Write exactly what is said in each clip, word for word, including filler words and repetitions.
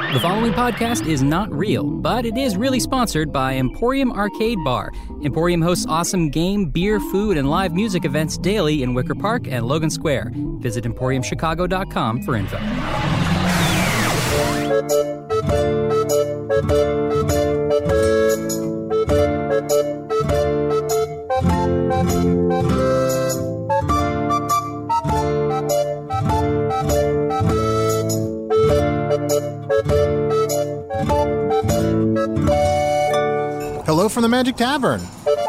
The following podcast is not real, but it is really sponsored by Emporium Arcade Bar. Emporium hosts awesome game, beer, food, and live music events daily in Wicker Park and Logan Square. Visit emporium chicago dot com for info. Hello from the Magic Tavern.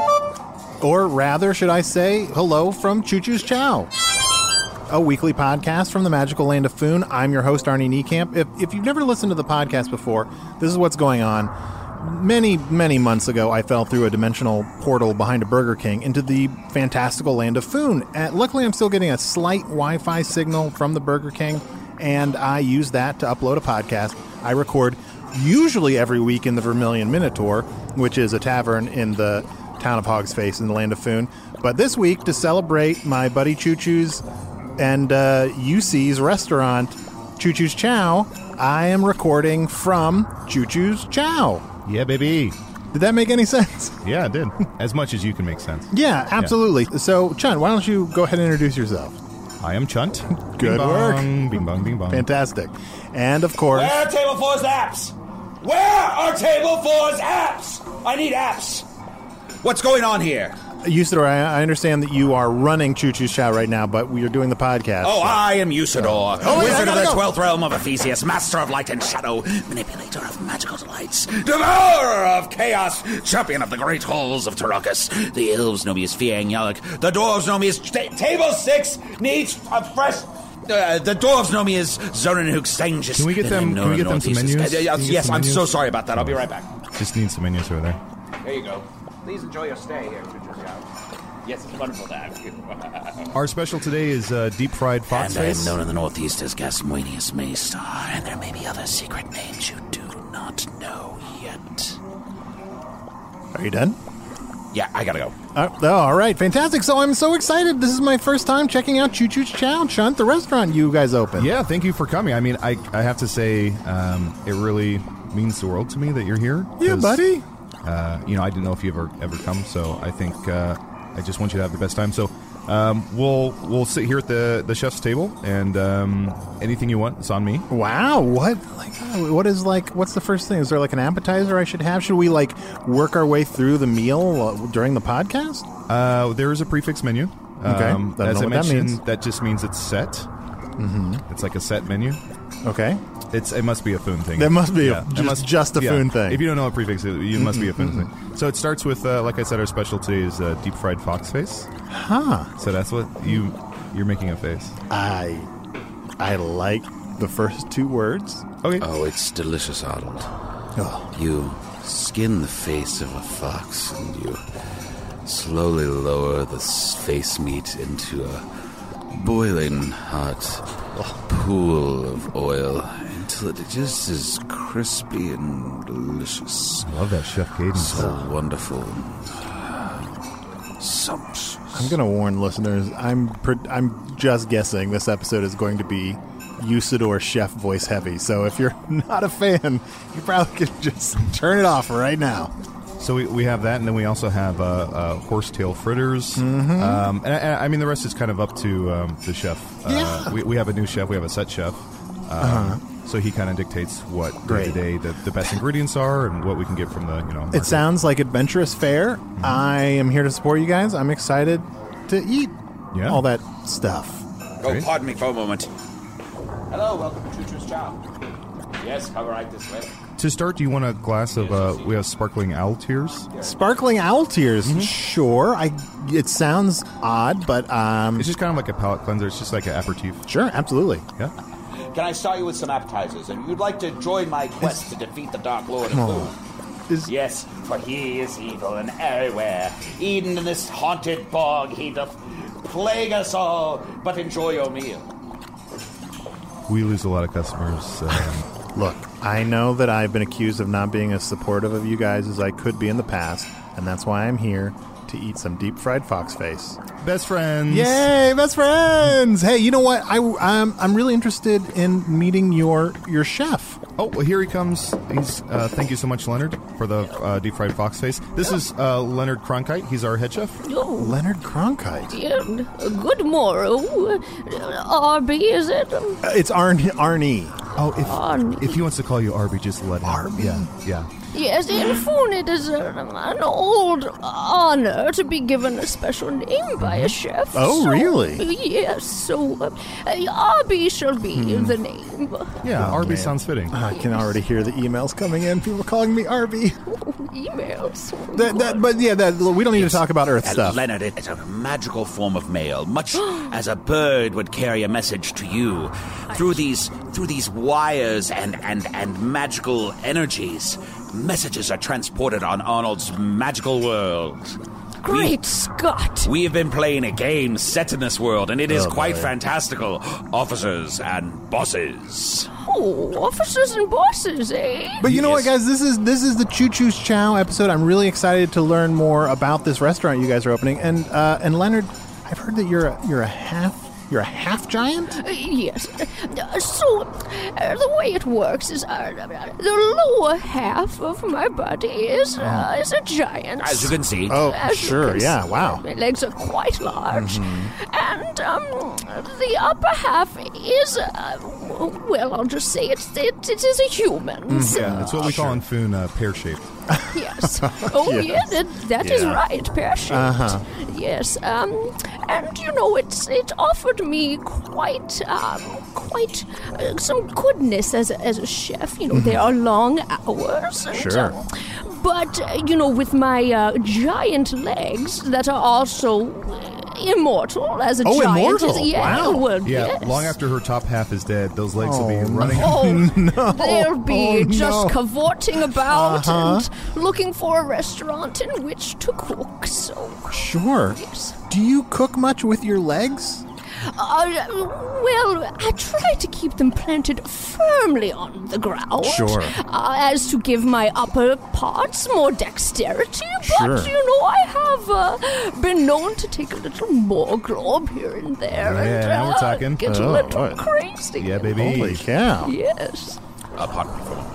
Or rather, should I say, hello from Choo Choo's Chow, a weekly podcast from the magical land of Foon. I'm your host, Arnie Niekamp. If, if you've never listened to the podcast before, this is what's going on. Many, many months ago, I fell through a dimensional portal behind a Burger King into the fantastical land of Foon. And luckily, I'm still getting a slight Wi-Fi signal from the Burger King, and I use that to upload a podcast. I record usually every week in the Vermilion Minotaur, which is a tavern in the town of Hog's Face in the land of Foon. But this week, to celebrate my buddy Choo Choo's and uh, U C's restaurant, Choo Choo's Chow, I am recording from Choo Choo's Chow. Yeah, baby. Did that make any sense? Yeah, it did. As much as you can make sense. Yeah, absolutely. Yeah. So, Chun, why don't you go ahead and introduce yourself? I am Chunt. Good bing work. Bong, bing bong, bing bong. Fantastic. And, of course... Where are Table four's apps? Where are Table four's apps? I need apps. What's going on here? Usador, I, I understand that you are running Choo Choo's Chow right now, but we are doing the podcast. Oh, so. I am Usador, oh, wizard yeah, of the go. twelfth realm of Ephesius, master of light and shadow, manipulator of magical delights, devourer of chaos, champion of the great halls of Tarakas. The elves know me as Fiang Yalak. The dwarves know me as t- Table six needs a fresh... Uh, the dwarves know me as Zoran Hookstangus. Can we get them? Can we get them some menus? Uh, yes, get yes some I'm menus? so sorry about that. I'll be right back. Just need some menus over there. There you go. Please enjoy your stay here, Choo Choo's Chow. Yes, it's wonderful to have you. Our special today is uh, deep fried fox And I am face. known in the Northeast as Gasmoenius Maystar, and there may be other secret names you do not know yet. Are you done? Yeah, I gotta go. Uh, oh, all right, fantastic. So I'm so excited. This is my first time checking out Choo Choo's Chow, Chunt, the restaurant you guys opened. Yeah, thank you for coming. I mean, I I have to say, um, it really means the world to me that you're here. Yeah, buddy. Uh, you know, I didn't know if you ever ever come, so I think uh, I just want you to have the best time. So um, we'll we'll sit here at the, the chef's table, and um, anything you want, it's on me. Wow, what like what is like what's the first thing? Is there like an appetizer I should have? Should we like work our way through the meal uh, during the podcast? Uh, there is a prefix menu. Okay, Um, don't as know I what that mentioned, means. that just means it's set. Mm-hmm. It's like a set menu. Okay. It's it must be a Foon thing. That must be a- Yeah, it just- must- just a yeah. Foon thing. If you don't know what prefix is, you must be a Foon thing. So it starts with, uh, like I said, our specialty is uh, deep fried fox face. Huh. So that's what you you're making a face. I I like the first two words. Okay. Oh, it's delicious, Arnold. Oh. You skin the face of a fox, and you slowly lower the s- face meat into a boiling hot pool of oil until it just is crispy and delicious. I love that Chef cadence. So wonderful. Sumptuous. I'm going to warn listeners. I'm pre- I'm just guessing this episode is going to be Usador chef voice heavy. So if you're not a fan, you probably could just turn it off right now. So we, we have that, and then we also have uh, uh, horsetail fritters. Mm-hmm. Um, and I, I mean, the rest is kind of up to um, the chef. Uh, Yeah. we, we have a new chef. We have a set chef. Um, Uh-huh. So he kind of dictates what Great. day to day the, the best ingredients are and what we can get from the, you know. It market. sounds like adventurous fare. Mm-hmm. I am here to support you guys. I'm excited to eat Yeah. all that stuff. Oh, Great. pardon me for a moment. Hello, welcome to Choo Choo's Chow. Yes, come right this way. To start, do you want a glass of, uh, we have sparkling owl tears? Sparkling owl tears. Mm-hmm. Sure. I. It sounds odd, but um, It's just kind of like a palate cleanser. It's just like an aperitif. sure, absolutely. Yeah. Can I start you with some appetizers? And you'd like to join my quest to defeat the Dark Lord of Come Food? on. Is, Yes, for he is evil and everywhere. Even in this haunted bog, he doth plague us all. But enjoy your meal. We lose a lot of customers. Um, Look, I know that I've been accused of not being as supportive of you guys as I could be in the past, and that's why I'm here to eat some deep fried fox face. Best friends. Yay, best friends! Hey, you know what? I, I'm, I'm really interested in meeting your your chef. Oh, well, here he comes. He's. Uh, thank you so much, Leonard, for the uh, deep fried fox face. This is uh, Leonard Cronkite. He's our head chef. Oh, Leonard Cronkite. yeah, good morrow. R B, is it? Uh, it's Arnie. Arnie. Oh, if Arnie. if he wants to call you Arby, just let him. Arby? Yeah, yeah. Yes, in fact, it is a, an old honor to be given a special name by a chef. Oh, so- really? Yes, so uh, R B shall be the name. Yeah, Oh, Arby man. sounds fitting. I can already hear the emails coming in. People calling me Arby. Emails. That, that, but yeah, that, we don't need to talk about Earth Uh, stuff. Leonard, it's a magical form of mail, much as a bird would carry a message to you through these through these wires and, and, and magical energies. Messages are transported on Arnold's magical world. Great Scott! We have been playing a game set in this world, and it is Oh, quite boy. fantastical. Officers and bosses. Oh, officers and bosses, eh? But you know what, Yes. guys? This is this is the Choo Choo's Chow episode. I'm really excited to learn more about this restaurant you guys are opening. And uh, and Leonard, I've heard that you're a, you're a half you're a half giant. Uh, Yes. Uh, So, uh, the way it works is uh, the lower half of my body is uh, is a giant. As you can see. Oh, As you sure. can Yeah. see, Wow. My legs are quite large. Mm-hmm. And um, the upper half is, uh, well, I'll just say it's, it, it is a human. Mm-hmm. So, Yeah, that's what we call in Foon uh, pear-shaped. yes. Oh, Yes. yeah, that, that is Yeah. right, pear-shaped. Uh-huh. Yes. Um, and, you know, it's, it offered me quite, um, quite uh, some goodness as a, as a chef. You know, there are long hours. And, Mm-hmm. Sure. uh, but, uh, you know, with my uh, giant legs that are also uh, immortal as a Oh, giant. immortal? Is, yeah, Wow. well, Yeah, yes. long after her top half is dead, those legs will be Oh, running. Oh, they'll be Oh, just no. cavorting about Uh-huh. and looking for a restaurant in which to cook. So, Sure. yes. Do you cook much with your legs? Uh, well, I try to keep them planted firmly on the ground. Sure. Uh, as to give my upper parts more dexterity. Sure. But, you know, I have uh, been known to take a little more glob here and there. Yeah, and, now we're uh, talking. Get Oh, a little right. crazy. Yeah, baby. Holy cow! Yes. Uh, pardon me for a moment.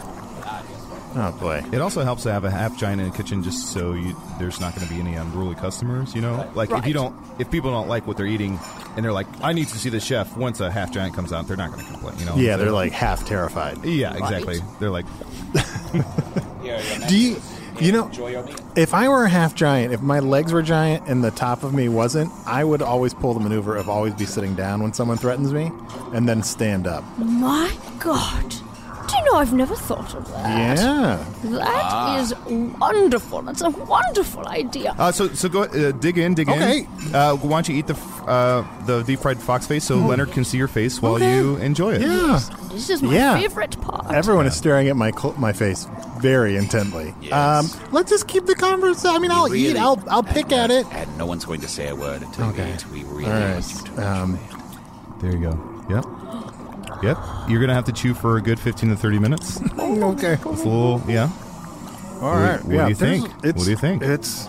Oh boy. It also helps to have a half giant in the kitchen, just so you, there's not going to be any unruly customers. You know, like if Right. you don't, if people don't like what they're eating, and they're like, "I need to see the chef." Once a half giant comes out, they're not going to complain. You know? Yeah, they're like half terrified. yeah, exactly. They're like, Do you? You know, if I were a half giant, if my legs were giant and the top of me wasn't, I would always pull the maneuver of always be sitting down when someone threatens me, and then stand up. My God. Do you know, I've never thought of that. Yeah. That is wonderful. That's a wonderful idea. uh, so so go uh, dig in, dig Okay. in. Uh, why don't you eat the f- uh, the deep fried fox face so Leonard can see your face while Okay. you enjoy it? Yeah. This is my Yeah. favorite part. Everyone is staring at my cl- my face very intently. Yes. Um, let's just keep the conversation. I mean, I'll eat. Really- I'll I'll pick and, at it. And no one's going to say a word until Okay. we eat. We really All must. right. Um, There you go. Yep. Yep. You're gonna have to chew for a good fifteen to thirty minutes. okay. It's a little, yeah. All What- right. what yeah, do you there's- think? It's, What do you think? It's.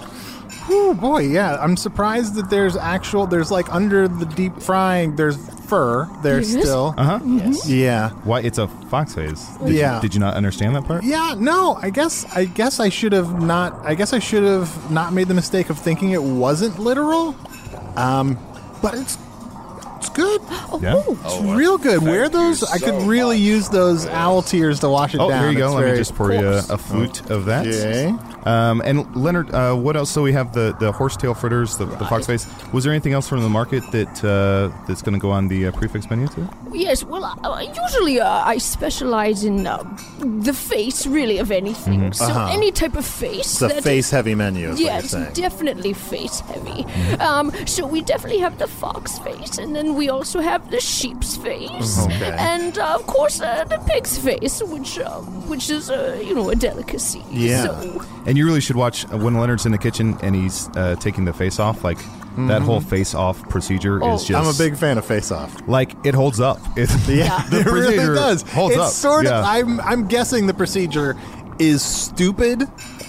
Oh boy, yeah. I'm surprised that there's actual. There's like under the deep frying. There's fur there Yes. still. Uh huh. Yes. Yeah. Why? It's a fox face. Did Yeah. You, did you not understand that part? Yeah, no, I guess I guess I should have not I guess I should have not made the mistake of thinking it wasn't literal. Um, but it's it's good. Yeah. It's real good. thank Where those you I could so really much. use those owl tears to wash it Oh, down. here you go. It's Let me very- just pour you a, course. a flute of that. Okay. Um, and Leonard, uh, what else? So we have the, the horsetail fritters, the, the fox face. Was there anything else from the market that uh, that's going to go on the uh, prefix menu too? Yes, well, uh, usually uh, I specialize in uh, the face, really, of anything. So Uh-huh. any type of face. It's a that face heavy menu is Yeah, what it's you're saying. definitely face heavy. Um, so we definitely have the fox face, and then we also have the sheep's face, Okay. and uh, of course uh, the pig's face, which uh, which is uh, you know a delicacy. Yeah. So, And you really should watch uh, when Leonard's in the kitchen and he's uh, taking the face off. Like that whole face off procedure Oh. is just. I'm a big fan of Face Off. Like it holds up. It, Yeah, the it really procedure does. holds it's up. sort of. Yeah. I'm. I'm guessing the procedure is stupid,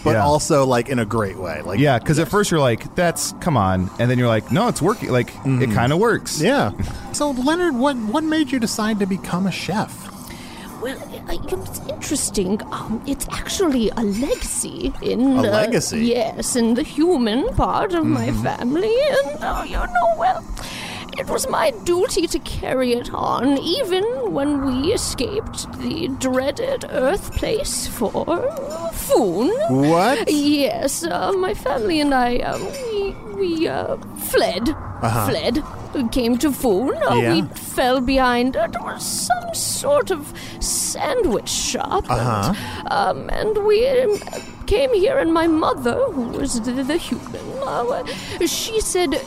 but Yeah. also like in a great way. Like, Yeah, because at first you're like, "That's come on," and then you're like, "No, it's working. Like it kind of works." yeah. So, Leonard, what what made you decide to become a chef? Well, uh, it's interesting. Um, it's actually a legacy in A uh, legacy? Yes, in the human part of my family, and uh, you know, well, it was my duty to carry it on, even when we escaped the dreaded Earth place for Foon. What? Yes, uh, my family and I, uh, we, we uh, fled. Uh-huh. Fled. We came to Foon. Uh, Yeah. We fell behind uh, there was some sort of sandwich shop. Uh-huh. And, um, and we um, came here, and my mother, who was the, the human, uh, she said,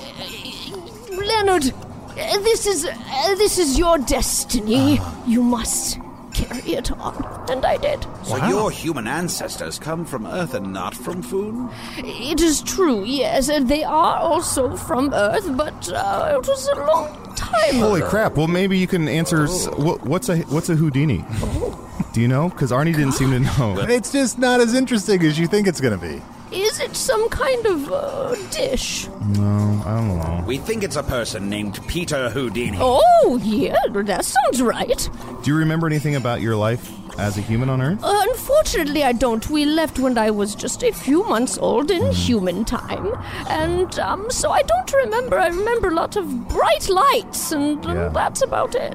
Leonard, uh, this is uh, this is your destiny. You must carry it on. And I did. So your human ancestors come from Earth and not from Foon? It is true, yes. And they are also from Earth, but uh, it was a long time Holy ago. crap! Well, maybe you can answer. s what, what's a what's a Houdini? Do you know? Because Arnie didn't seem to know. It's just not as interesting as you think it's going to be. Is it some kind of uh, dish? No, I don't know. We think it's a person named Peter Houdini. Oh, yeah, that sounds right. Do you remember anything about your life as a human on Earth? Uh, unfortunately, I don't. We left when I was just a few months old in human time. And um, so I don't remember. I remember a lot of bright lights, and uh, Yeah. that's about it.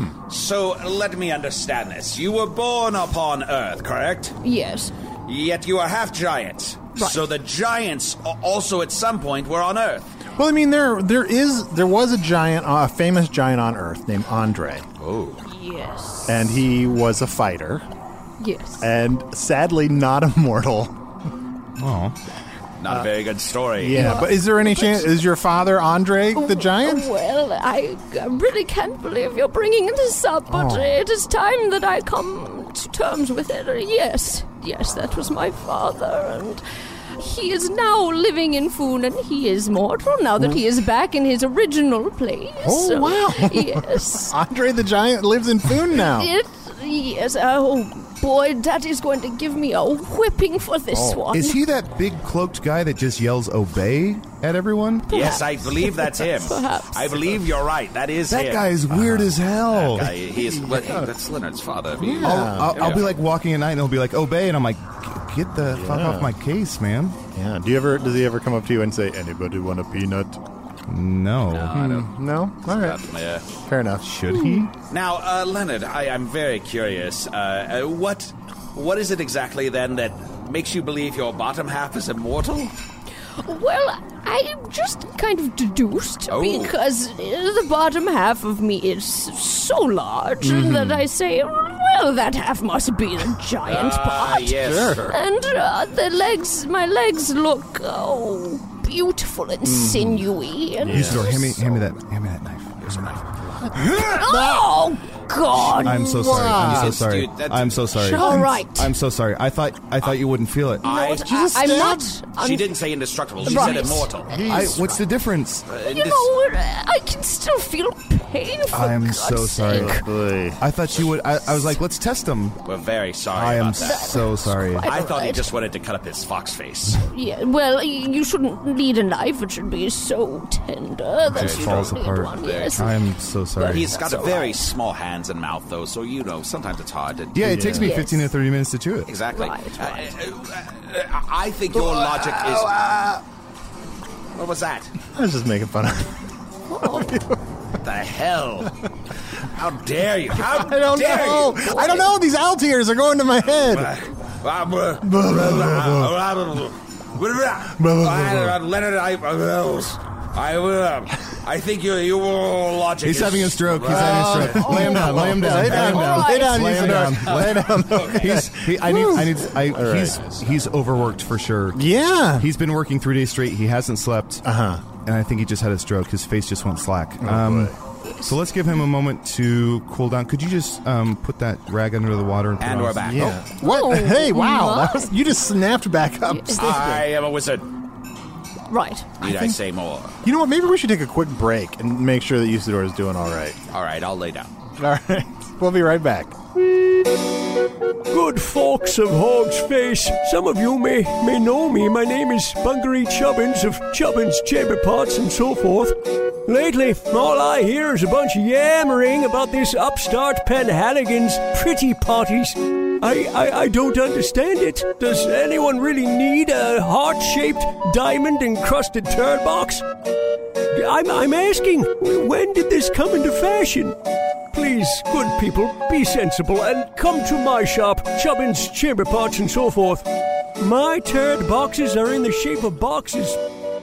So let me understand this. You were born upon Earth, correct? Yes. Yet you are half giant. Right. So the giants a- also at some point were on Earth. Well, I mean, there there is there was a giant, uh, a famous giant on Earth named Andre, Oh. Yes. and he was a fighter, Yes. and sadly not immortal. Oh, Not a very good story. Yeah, but is there any chance? Is your father Andre the giant? Well, I, I really can't believe you're bringing this up, but Oh. it is time that I come to terms with it. Uh, Yes, yes, that was my father, and he is now living in Foon, and he is mortal now that he is back in his original place. Oh, So, wow. Yes. Andre the giant lives in Foon now. It, yes, oh boy, that is going to give me a whipping for this Oh, one. is he that big cloaked guy that just yells "obey" at everyone? Yes, I believe that's him. Perhaps. I believe you're right. That is That him. guy is weird as hell. Guy, he is. Well, hey, that's Leonard's father. He- I'll, I'll, I'll Yeah. be like walking at night and he'll be like "obey," and I'm like, "Get the fuck off my case, man!" Yeah. Do you ever? Does he ever come up to you and say, "Anybody want a peanut"? No. I don't. No. All right. Yeah. Fair enough. Should he? Now, uh, Leonard, I, I'm very curious. Uh, uh, what, what is it exactly then that makes you believe your bottom half is immortal? Well, I just kind of deduced Oh. because uh, the bottom half of me is so large that I say, well, that half must be the giant Ah, part. yes. And uh, the legs, my legs look, oh, beautiful and sinewy. And Isidore, hand me, hand me that, hand me that knife. Here's a knife. Oh, God. I'm so sorry. I'm so Wow. sorry. Dude, that's- I'm so sorry. All right. I'm so sorry. I thought I thought you wouldn't feel it. I, I, I'm not. I'm, she didn't say indestructible. She Right. said immortal. I, what's the difference? Uh, You this- know, I can still feel pain. For I'm God's so sorry. sake. Boy. I thought you would. I, I was like, let's test him. We're very sorry I am about that. so sorry. Quite I thought he alright. just wanted to cut up his fox face. Yeah, well, y- you shouldn't need a knife. It should be so tender that Just you falls don't apart. need one. Yes. I'm so sorry. He's got That's very alright. small hands and mouth, though, so you know sometimes it's hard to. yeah, it takes me Yes. fifteen to thirty minutes to chew it. Exactly. Right, right. Uh, uh, uh, I think your logic is. What was that? I was just making fun of him. What the hell? How dare you? How I don't dare know. you? I don't know. These altiers are going to my head. Leonard, I, I, uh, I think you, your logic. He's is, having a stroke. He's having a stroke. Lay him down. Lay him down. Lay Lay down. him down. Lay down, Lay him Isidore. down. Lay down. He's. He, I need. I need. I. He's. He's overworked for sure. Yeah. He's been working three days straight. He hasn't slept. Uh huh. And I think he just had a stroke. His face just went slack. Oh, um, so let's give him a moment to cool down. Could you just um, put that rag under the water? And, put And it we're on? back. Yeah. What? Oh, Hey! Wow. my. That was, you just snapped back up. I am a wizard. Right. Need I, say more? You know what? Maybe we should take a quick break and make sure that Isidore is doing all right. All right, I'll lay down. All right. We'll be right back. Good folks of Hog's Face, some of you may, may know me. My name is Bungaree Chubbins of Chubbins Chamber Pots and so forth. Lately, all I hear is a bunch of yammering about this upstart Penhaligon's pretty potties. I, I, I don't understand it. Does anyone really need a heart-shaped, diamond-encrusted turd box? I'm, I'm asking, when did this come into fashion? Please, good people, be sensible and come to my shop, Chubbins Chamber Pots and so forth. My turd boxes are in the shape of boxes.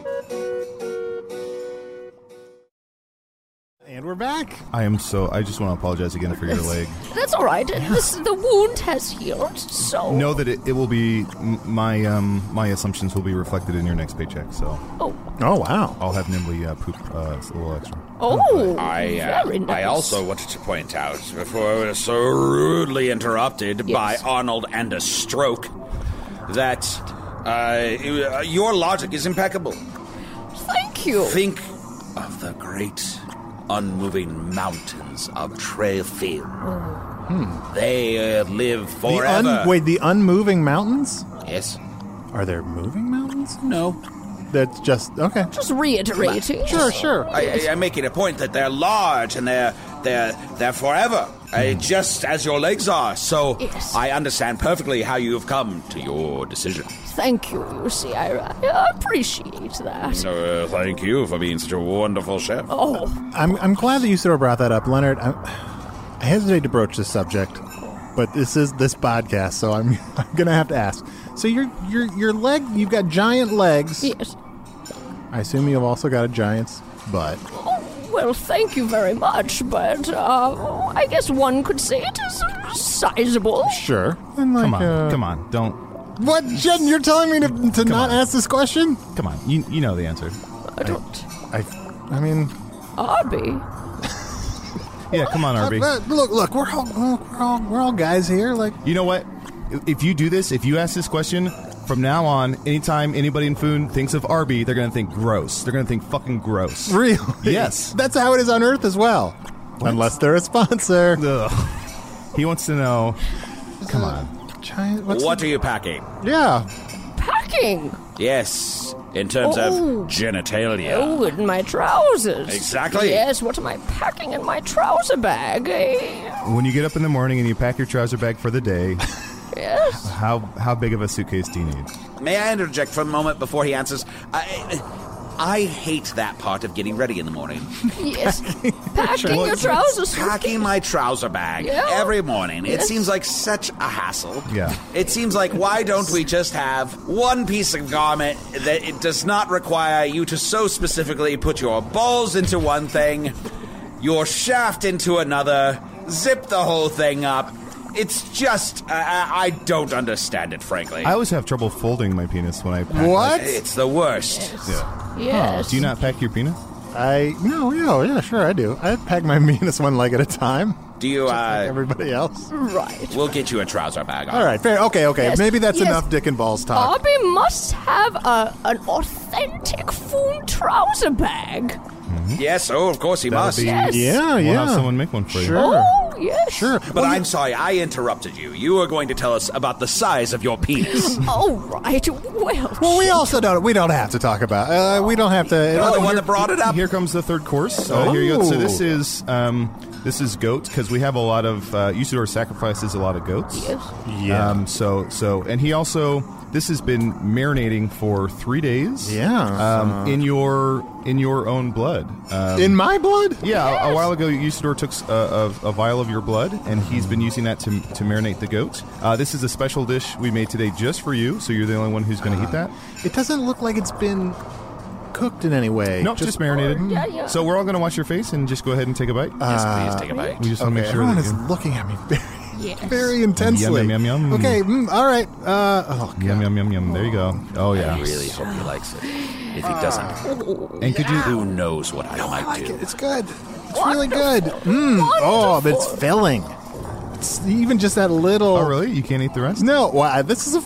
And we're back. I am so. I just want to apologize again for your leg. That's all right. This, the wound has healed, so... Know that it, it will be m- my um my assumptions will be reflected in your next paycheck. So Oh, Oh, wow. I'll have Nimbly uh, poop uh, a little extra. oh, I, uh, very nice. I also wanted to point out, before I was so rudely interrupted by Yes. Arnold and a stroke, that uh, your logic is impeccable. Thank you. Think of the great unmoving mountains of Trailfield. Hmm. They uh, live The forever. un- wait, the unmoving mountains? Yes? Are there moving mountains? No. That's just okay. Just reiterating. Sure, sure. I, I'm making a point that they're large and they're they're they're forever, uh, just as your legs are. So Yes. I understand perfectly how you have come to your decision. Thank you, you see, I, I appreciate that. Uh, thank you for being such a wonderful chef. Oh, I'm I'm glad that you sort of brought that up, Leonard. I, I hesitate to broach this subject, but this is this podcast, so I'm I'm gonna have to ask. So your your your leg, you've got giant legs. yes. I assume you've also got a giant's butt. Oh, well, thank you very much, but uh, I guess one could say it is sizable. Sure. And like, Come on, uh, come on, don't. What, Jen? You're telling me to to not on. ask this question? Come on, you you know the answer. I don't. I I mean, Arby. Yeah, come on, Arby. uh, look, look, we're all look, we're all we're all guys here. Like, You know what? If you do this, if you ask this question, from now on, anytime anybody in Foon thinks of Arby, they're going to think gross. They're going to think fucking gross. really? Yes. That's how it is on Earth as well. Unless they're a sponsor. Ugh. He wants to know. Come on. Giant. What's What the- are you packing? Yeah. Packing. Yes, in terms Oh. of genitalia. Oh, in my trousers. Exactly. Yes, what am I packing in my trouser bag? Eh? When you get up in the morning and you pack your trouser bag for the day, Yes. how how big of a suitcase do you need? May I interject for a moment before he answers? I, I hate that part of getting ready in the morning. Yes. Packing your trousers. Packing my trouser bag Yeah. every morning. It Yes. seems like such a hassle. Yeah. It seems like, why don't we just have one piece of garment that it does not require you to so specifically put your balls into one thing, your shaft into another, zip the whole thing up. It's just, uh, I don't understand it, frankly. I always have trouble folding my penis when I pack. What? It's the worst. Yeah. Yes. Do you not pack your penis? I no, yeah, yeah, sure, I do. I pack my penis one leg at a time. Do you, Like uh, everybody else. Right. we'll get you a trouser bag. All right, fair. Okay, okay. Yes, Maybe that's yes. enough dick and balls talk. Arby must have a, an authentic Foon trouser bag. Yes, oh, of course he That'll must. be- Yes. Yeah, We'll yeah. have someone make one for you. Sure. Oh, yes. Sure. But I'm sorry, I interrupted you. You were going to tell us about the size of your penis. Oh, right. Well, Well, we also don't. We don't have to talk about. Uh, we don't have to. You're the one that brought it up. Here comes the third course. Uh, here you go. So Oh. this is um, this is goat because we have a lot of uh, Usador sacrifices a lot of goats. yes. Yeah. Um, so so and he also this has been marinating for three daas. Yeah. Um, in your in your own blood. Um, In my blood? yeah, a, a while ago, Usador took a, a, a vial of your blood, and he's been using that to, to marinate the goat. Uh, this is a special dish we made today just for you, so you're the only one who's going to eat that. It doesn't look like it's been cooked in any way. Nope, just, marinated. Yeah, yeah. So we're all going to wash your face and just go ahead and take a bite. Yes, please take a bite. we just want to Okay, make sure everyone that is you- looking at me very, Yes. very intensely. Yum, yum, yum, yum. Okay, mm, all right. Uh, oh, God. Yum, yum, yum, yum. There you go. Oh, yeah. I really hope he likes it. If he doesn't, And could you... who knows what I I might like do. it. It's good. It's really good. Mm. Oh, but it's filling. It's even just that little. Oh, really? You can't eat the rest? No, wow, this is a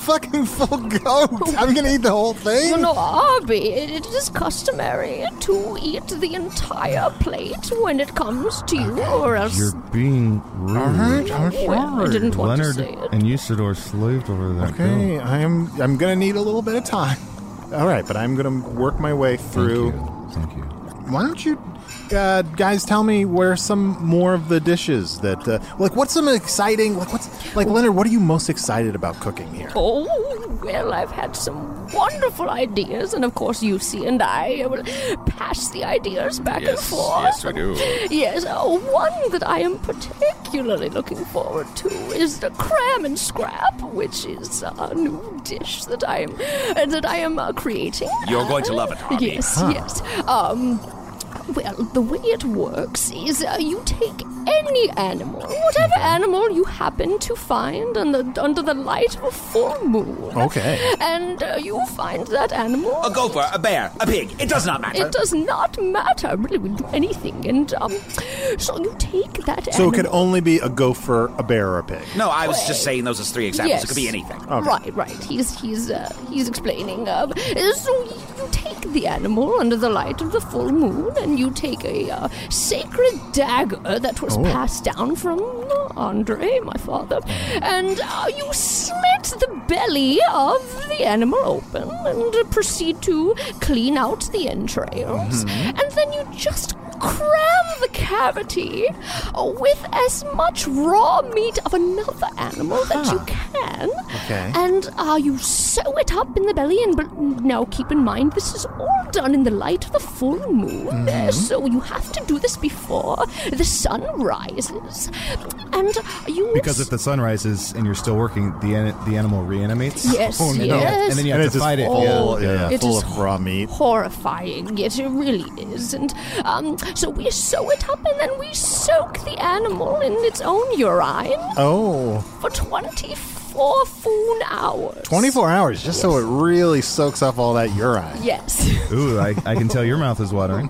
fucking full goat. I'm gonna eat the whole thing. You know, Arby, it is customary to eat the entire plate when it comes to you, or else... You're being rude. All right, I'm Well, I didn't want Leonard to say it. and Usador slaved over that Okay, goat. I'm I'm gonna need a little bit of time. All right, but I'm gonna work my way through. Thank you. Thank you. Why don't you uh, guys tell me where some more of the dishes that uh, like what's some exciting like what's like Leonard, what are you most excited about cooking here? Oh, well, I've had some wonderful ideas, and of course, Yusi and I will pass the ideas back and forth. yes, we do. Yes, uh, one that I am particularly looking forward to is the cram and scrap, which is a new dish that I am uh, that I am uh, creating. You're going to love it, Harvey. Yes, yes. Um. Well, the way it works is uh, you take any animal, whatever animal you happen to find under, under the light of a full moon. Okay. And uh, you find that animal. A gopher, a bear, a pig. It does not matter. It does not matter. Really, we do anything. And um, so you take that So animal. it could only be a gopher, a bear, or a pig. No, I was just saying those as three examples. Yes. It could be anything. Right, right. He's he's uh, he's explaining. Uh, so you take the animal under the light of the full moon, and you take a uh, sacred dagger that was Oh. passed down from uh, Andre, my father, and uh, you slit the belly of the animal open and uh, proceed to clean out the entrails, Mm-hmm. and then you just cram the cavity with as much raw meat of another animal that you can. Okay. And uh, you sew it up in the belly. And but now keep in mind, this is all done in the light of the full moon. Mm-hmm. Uh, so you have to do this before the sun rises. And you... Because if the sun rises and you're still working, the an- the animal reanimates. Yes, Oh, no. yes. And then you And have it's to just fight it. full, yeah. yeah, It full is of raw meat. horrifying. It really is. And um, so we sew it up, and then we soak the animal in its own urine Oh, for twenty-four full hours. twenty-four hours, just so it really soaks up all that urine. Yes. Ooh, I, I can tell your mouth is watering.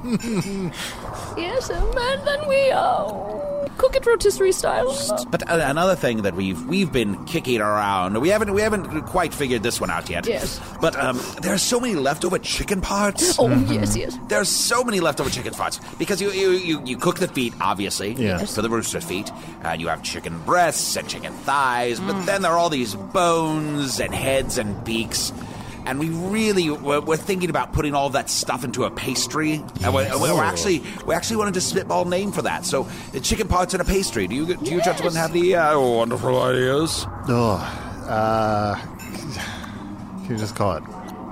Yes, um, and then we uh, cook it rotisserie style. But uh, another thing that we've we've been kicking around, we haven't we haven't quite figured this one out yet. Yes. But um, there are so many leftover chicken parts. Oh, yes, yes. There's so many leftover chicken parts because you you, you, you cook the feet, obviously, Yes. for the rooster feet, and you have chicken breasts and chicken thighs, but then there are all these bones and heads and beaks. And we really we're, we're thinking about putting all that stuff into a pastry. And we're, we're actually we actually wanted to spitball a name for that. So the chicken parts in a pastry. Do you do you Yes. gentlemen have any uh, wonderful ideas? Ugh. Uh, can you just call it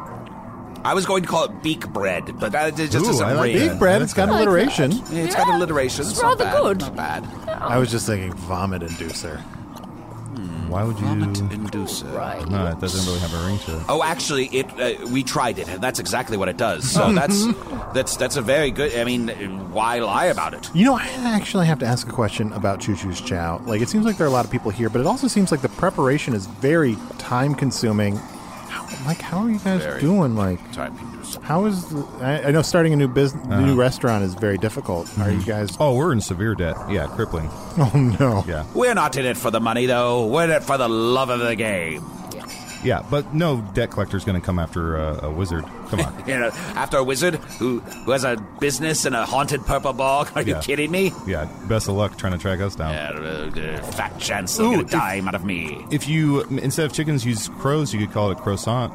I was going to call it beak bread, but that just Ooh, doesn't I like ring. that. beef bread? It's got I like alliteration. that. Yeah, it's Yeah, got alliteration. it's It's not rather bad, good. Not bad. I was just thinking vomit inducer. Why would you? Vomit inducer. Right. No, it doesn't really have a ring to it. Oh, actually, it uh, we tried it, and that's exactly what it does. So that's that's that's a very good. I mean, why lie about it? You know, I actually have to ask a question about Choo Choo's Chow. Like, it seems like there are a lot of people here, but it also seems like the preparation is very time-consuming. How, like, how are you guys Very. doing? Like, Time inducer. how is the, I, I know starting a new business, new restaurant is very difficult. Are you guys? Oh, we're in severe debt. Yeah, crippling. Oh no! Yeah, We're not in it for the money, though. We're in it for the love of the game. yeah, but no debt collector's going to come after uh, a wizard. Come on. You know, after a wizard who who has a business in a haunted purple bog. Are you Yeah. kidding me? Yeah, best of luck trying to track us down. Yeah, uh, uh, fat chance they'll Ooh, get a if- dime out of me. If you instead of chickens use crows, you could call it croissant.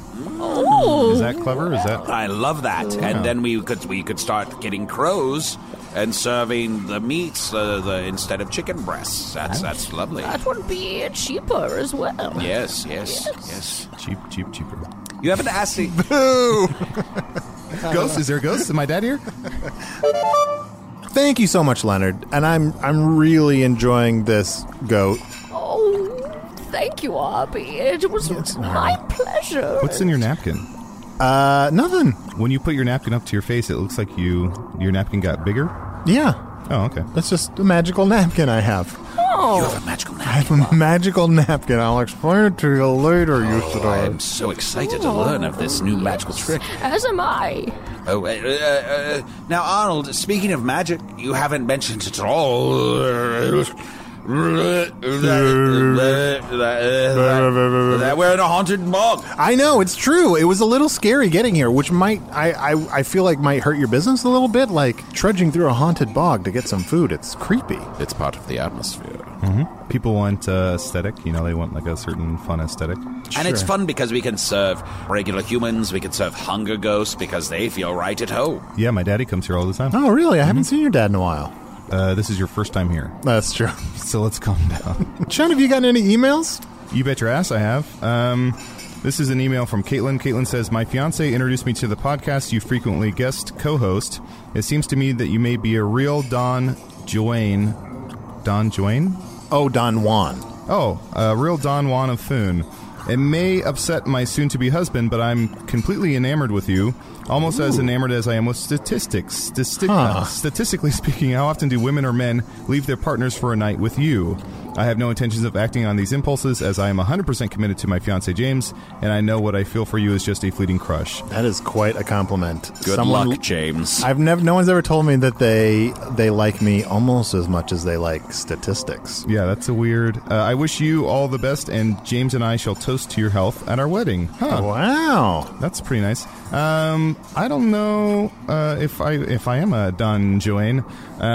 Oh. Is that clever? Is that? I love that. And then we could we could start getting crows and serving the meats uh, the instead of chicken breasts. That's that's lovely. That would be cheaper as well. Yes, yes, yes. Cheap, cheap, cheaper. You haven't asked the Ghost? Is there a ghost? Is my dad here? Thank you so much, Leonard. And I'm I'm really enjoying this goat. Oh, thank you, Arby. It was my pleasure. What's in your napkin? Uh, nothing. When you put your napkin up to your face, it looks like you your napkin got bigger. Yeah, Oh, okay. that's just a magical napkin I have. You have a magical I napkin. have a magical napkin. I'll explain it to you later, Oh, Usador. I'm so excited to learn of this new magical trick. As am I. Oh, uh, uh, uh, now, Arnold, speaking of magic, you haven't mentioned it at all. That, that we're we're in a haunted bog. I know, it's true. It was a little scary getting here, which might, I, I, I feel like might hurt your business a little bit, like trudging through a haunted bog to get some food. It's creepy. It's part of the atmosphere. Mm-hmm. People want uh, aesthetic. You know, they want like a certain fun aesthetic. And it's fun because we can serve regular humans, we can serve hunger ghosts because they feel right at home. Yeah, my daddy comes here all the time. Oh, really? I haven't seen your dad in a while. Uh, this is your first time here. That's true. So let's calm down. Sean, have you gotten any emails? You bet your ass I have. Um, this is an email from Caitlin. Caitlin says, my fiance introduced me to the podcast you frequently guest co-host. It seems to me that you may be a real Don Juan. Don Juan? Oh, Don Juan. Oh, a real Don Juan of Foon. It may upset my soon-to-be husband, but I'm completely enamored with you. Almost Ooh. as enamored as I am with statistics. Stati- huh. uh, statistically speaking, how often do women or men leave their partners for a night with you? I have no intentions of acting on these impulses, as I am one hundred percent committed to my fiancé James, and I know what I feel for you is just a fleeting crush. That is quite a compliment. Good Someone, luck, James. I've never. No one's ever told me that they they like me almost as much as they like statistics. Yeah, that's a weird. Uh, I wish you all the best, and James and I shall toast to your health at our wedding. Huh. Wow, that's pretty nice. Um, I don't know uh, if I if I am a Don Joanne.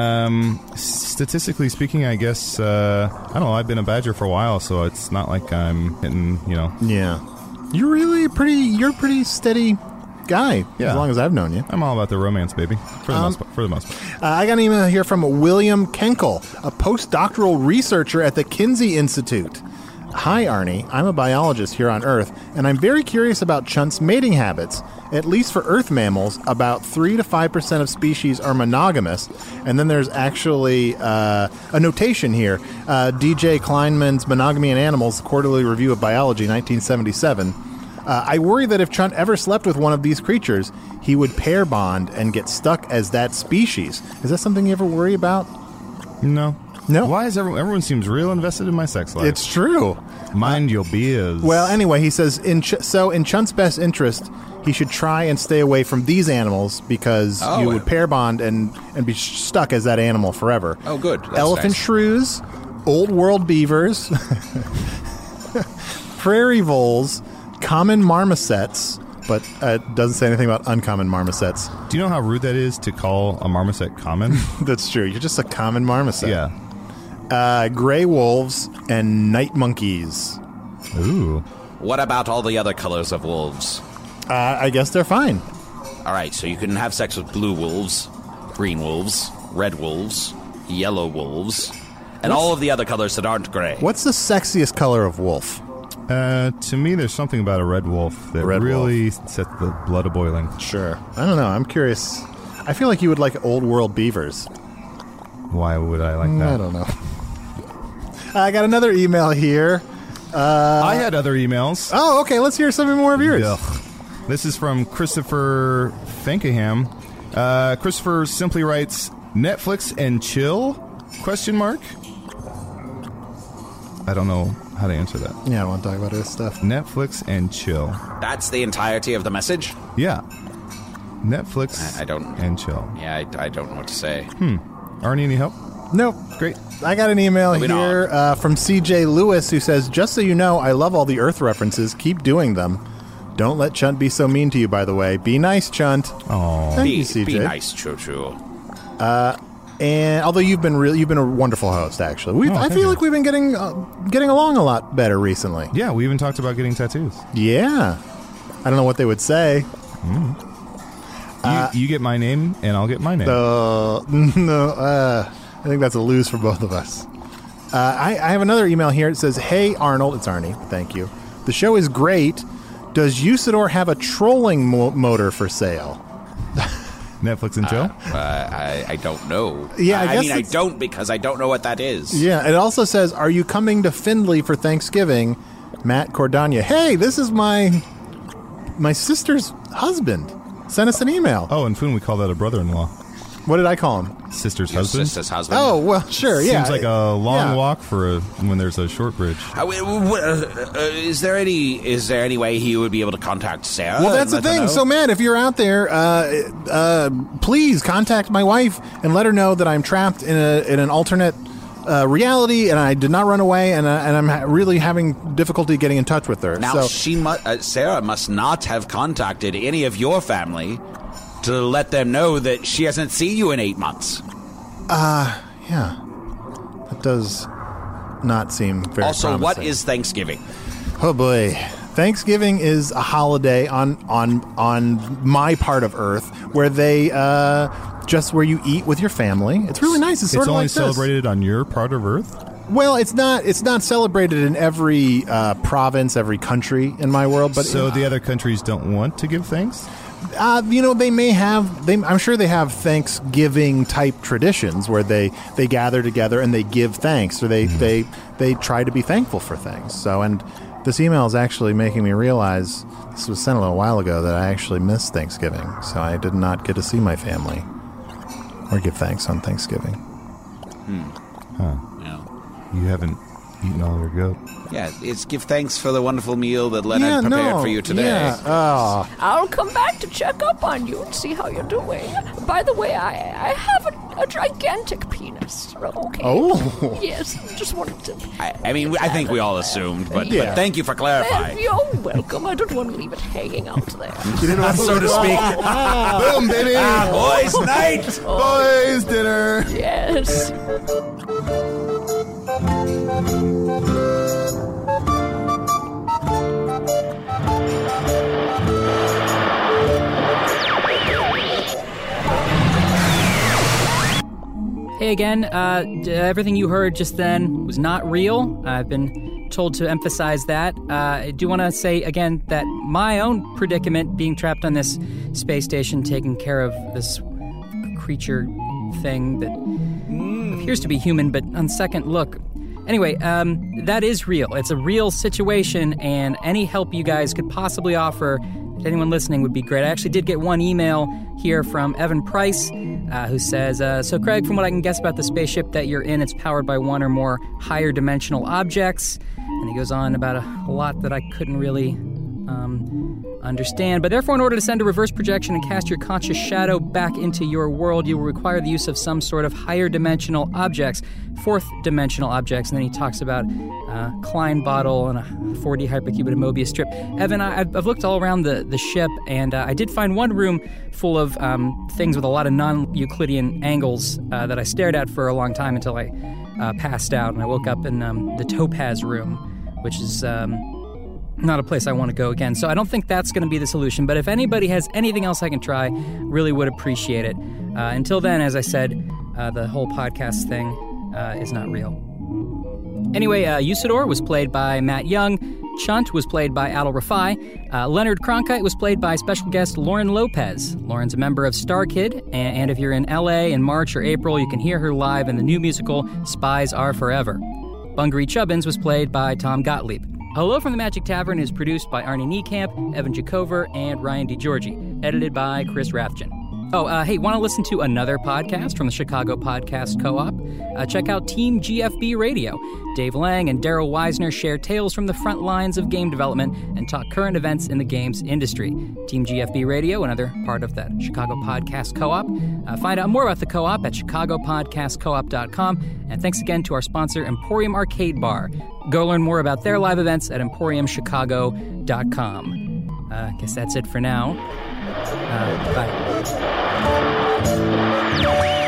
Um, statistically speaking, I guess. Uh, I don't know, I've been a Badger for a while, so it's not like I'm hitting, you know. Yeah. You're really pretty, you're a pretty steady guy, yeah. as long as I've known you. I'm all about the romance, baby, for the, um, most, for the most part. Uh, I got an email here from William Kenkel, a postdoctoral researcher at the Kinsey Institute. Hi, Arnie. I'm a biologist here on Earth, and I'm very curious about Chunt's mating habits. At least for Earth mammals, about three to five percent of species are monogamous. And then there's actually uh, a notation here. Uh, D J Kleinman's Monogamy in Animals, Quarterly Review of Biology, nineteen seventy-seven. Uh, I worry that if Chunt ever slept with one of these creatures, he would pair bond and get stuck as that species. Is that something you ever worry about? No. No? Why is everyone, everyone seems real invested in my sex life? It's true. Mind uh, your biz. Well, anyway, he says, in Ch- so in Chunt's best interest, he should try and stay away from these animals because oh, you would pair bond and, and be sh- stuck as that animal forever. Oh, good. That's Elephant nice. shrews, old world beavers, prairie voles, common marmosets, but uh, it doesn't say anything about uncommon marmosets. Do you know how rude that is to call a marmoset common? That's true. You're just a common marmoset. Yeah. Uh, gray wolves and night monkeys. Ooh. What about all the other colors of wolves? Uh, I guess they're fine. All right, so you can have sex with blue wolves, green wolves, red wolves, yellow wolves, and What's, all of the other colors that aren't gray. What's the sexiest color of wolf? Uh, to me, there's something about a red wolf that red really wolf. sets the blood a boiling. Sure. I don't know. I'm curious. I feel like you would like old world beavers. Why would I like that? I don't know. I got another email here. Uh, I had other emails. Oh, okay. Let's hear some more of yours. Ugh. This is from Christopher Fankaham. Uh, Christopher simply writes, Netflix and chill? Question mark. I don't know how to answer that. Yeah, I don't want to talk about this stuff. Netflix and chill. That's the entirety of the message? Yeah. Netflix I, I don't, and chill. Yeah, I, I don't know what to say. Hmm. Arnie, any help? Nope. Great. I got an email Moving here uh, from C J Lewis who says, just so you know, I love all the Earth references. Keep doing them. Don't let Chunt be so mean to you, by the way. Be nice, Chunt. Oh, Thank be, you, C J. Be nice, Choo Choo. Uh, and although you've been really, you've been a wonderful host, actually. We've, oh, I feel you. like we've been getting uh, getting along a lot better recently. Yeah, we even talked about getting tattoos. Yeah, I don't know what they would say. Mm. Uh, you, you get my name, and I'll get my name. Uh, no, uh, I think that's a lose for both of us. Uh, I, I have another email here. It says, "Hey Arnold, it's Arnie. Thank you. The show is great. Does Usador have a trolling mo- motor for sale?" Netflix and chill? Uh, uh, I, I don't know. Yeah, I, I guess mean, I don't because I don't know what that is. Yeah, it also says, "Are you coming to Findlay for Thanksgiving?" Matt Cordania. Hey, this is my my sister's husband. Send us an email. Oh, in Foon we call that a brother-in-law. What did I call him? Sister's Your husband. sister's husband. Oh, well, sure, yeah. Seems like a long yeah. walk for a, when there's a short bridge. Uh, w- w- uh, is there any is there any way he would be able to contact Sarah? Well, that's the thing. So, Matt, if you're out there, uh, uh, please contact my wife and let her know that I'm trapped in a in an alternate uh, reality, and I did not run away, and, uh, and I'm ha- really having difficulty getting in touch with her. Now, so, she mu- uh, Sarah must not have contacted any of your family to let them know that she hasn't seen you in eight months. Uh, yeah. That does not seem very Also, promising. what is Thanksgiving? Oh, boy. Thanksgiving is a holiday on on on my part of Earth where they uh, just where you eat with your family. It's really nice. It's, sort It's of only like this. celebrated on your part of Earth? Well, it's not. It's not celebrated in every uh, province, every country in my world. But So the other countries don't want to give thanks? Uh, you know, they may have. They, I'm sure they have Thanksgiving type traditions where they, they gather together and they give thanks, or they, Mm-hmm. they they try to be thankful for things. So, and this email is actually making me realize this was sent a little while ago that I actually missed Thanksgiving, so I did not get to see my family or give thanks on Thanksgiving. Hmm. Huh. Yeah. You haven't eaten all your goat? Yeah, it's give thanks for the wonderful meal that Leonard Yeah, prepared no, for you today. yeah, oh. I'll come back to check up on you and see how you're doing. By the way, I I have a, a gigantic penis. Okay. Oh. Yes, just wanted to. I, I mean, I think we all assumed, but, Yeah. but thank you for Well, clarifying. you're welcome. I don't want to leave it hanging out there. So to speak. Boom, baby! Ah, boys' night! Boys' dinner! Yes. Hey again, uh, d- everything you heard just then was not real. I've been told to emphasize that. Uh, I do want to say again that my own predicament, being trapped on this space station, taking care of this creature thing that appears to be human, but on second look. Anyway, um, that is real. It's a real situation, and any help you guys could possibly offer to anyone listening would be great. I actually did get one email here from Evan Price, uh, who says, uh, so Craig, from what I can guess about the spaceship that you're in, it's powered by one or more higher dimensional objects. And he goes on about a, a lot that I couldn't really um, understand. But therefore, in order to send a reverse projection and cast your conscious shadow back into your world, you will require the use of some sort of higher dimensional objects, fourth dimensional objects. And then he talks about uh, Klein bottle and a four D hypercube and a Mobius strip. Evan, I, I've looked all around the, the ship, and uh, I did find one room full of um, things with a lot of non-Euclidean angles uh, that I stared at for a long time until I uh, passed out, and I woke up in um, the Topaz room, which is um, not a place I want to go again. So I don't think that's going to be the solution, but if anybody has anything else I can try, really would appreciate it. Uh, until then, as I said, uh, the whole podcast thing uh, is not real. Anyway, uh, Usador was played by Matt Young. Chunt was played by Adal Rafai. Uh, Leonard Cronkite was played by special guest Lauren Lopez. Lauren's a member of Star Kid, and, and if you're in L A in March or April, you can hear her live in the new musical Spies Are Forever. Bungaree Chubbins was played by Tom Gottlieb. Hello from the Magic Tavern is produced by Arnie Niekamp, Evan Jacover, and Ryan DiGiorgi. Edited by Chris Rathjen. Oh, uh, hey, want to listen to another podcast from the Chicago Podcast Co-op? Uh, check out Team G F B Radio. Dave Lang and Daryl Weisner share tales from the front lines of game development and talk current events in the games industry. Team G F B Radio, another part of that Chicago Podcast Co-op. Uh, find out more about the co-op at chicago podcast co op dot com. And thanks again to our sponsor, Emporium Arcade Bar. Go learn more about their live events at emporium chicago dot com. I uh, guess that's it for now. Uh, bye.